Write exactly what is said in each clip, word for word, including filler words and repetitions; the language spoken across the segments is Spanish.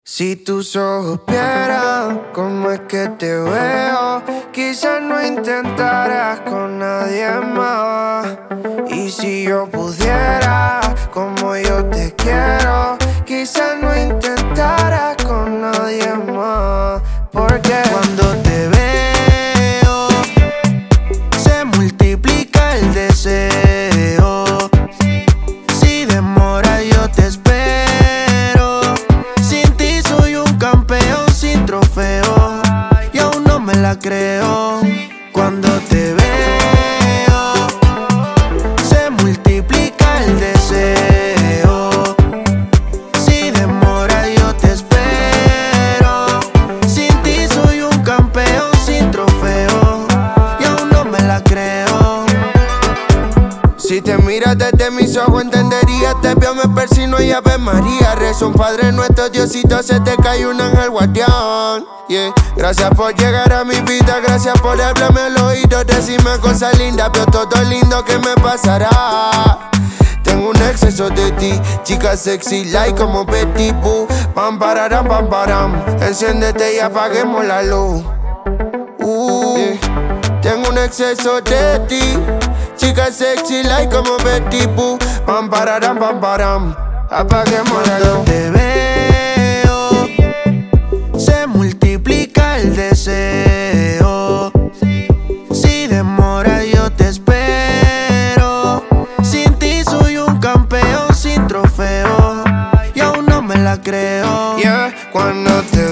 Si tú supieras cómo es que te veo, quizás no intentaras con nadie más. Y si yo pudiera, como yo te quiero, quizás no intentaras con nadie más. Porque cuando te veo, se multiplica el deseo. Si demora yo te espero. Trofeo, y aún no me la creo. Cuando te veo, se multiplica el deseo. Si demora yo te espero. Sin ti soy un campeón sin trofeo, y aún no me la creo. Si te miras desde mis ojos entenderías. Te veo, me persino y Ave María. Rezo un Padre Nuestro, Diosito, se te cae un ángel guardián. Yeah. Gracias por llegar a mi vida, gracias por hablarme al oído, decirme cosas lindas, veo todo lindo que me pasará. Tengo un exceso de ti, chica sexy, like como Betty Boo. Pam, pararam, pam, param. Enciéndete y apaguemos la luz. Uh, yeah. Tengo un exceso de ti, chica sexy, like como Betty Boo. Pam, pararam, pam, param. Apaguemos la luz. Te veo, se multiplica el deseo. Si demora yo te espero. Sin ti soy un campeón sin trofeo, y aún no me la creo. Yeah, cuando te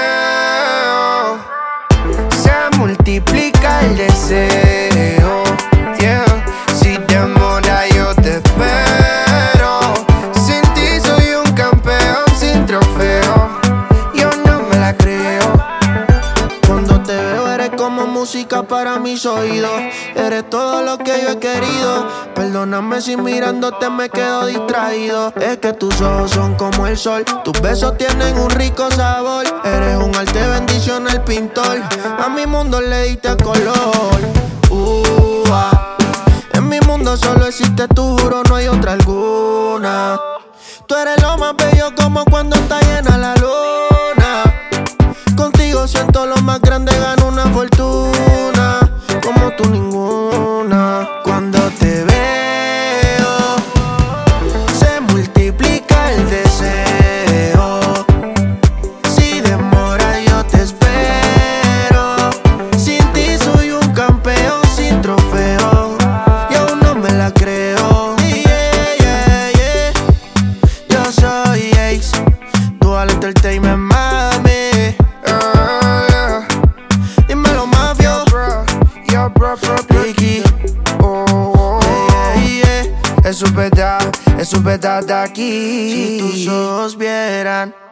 veo, se multiplica el deseo. Yeah, si demora yo te espero. Sin ti soy un campeón sin trofeo, yo no me la creo. Cuando te veo eres como música para mis oídos. Eres todo lo que yo he querido. Perdóname si mirándote me quedo distraído. Es que tus ojos son como el sol, tus besos tienen un rico sabor. Eres un arte, bendición el pintor. A mi mundo le diste color. Uh, ah. En mi mundo solo existe tú, juro, no hay otra alguna. Tú eres lo más bello como cuando está llena la luna. Contigo siento lo más grande, gano una fortuna. Como tú ninguna. Cuando te veo, se multiplica el deseo. Si demora yo te espero. Sin ti soy un campeón sin trofeo, y aún no me la creo. Yeah, yeah, yeah. Yo soy Ace, Dual Entertainment, mami. Ricky, oh, yeah, yeah. Es su verdad, es su verdad de aquí. Si tus ojos vieran